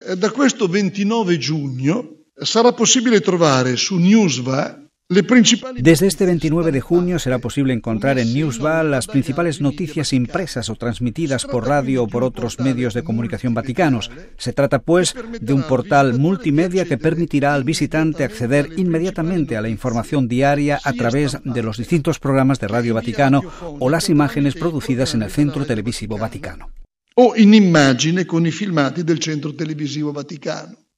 Da questo 29 giugno sarà possibile trovare su Newsva Desde este 29 de junio será posible encontrar en Newsva las principales noticias impresas o transmitidas por radio o por otros medios de comunicación vaticanos. Se trata, pues, de un portal multimedia que permitirá al visitante acceder inmediatamente a la información diaria a través de los distintos programas de Radio Vaticano o las imágenes producidas en el Centro Televisivo Vaticano. O in immagine con i filmati del Centro Televisivo Vaticano.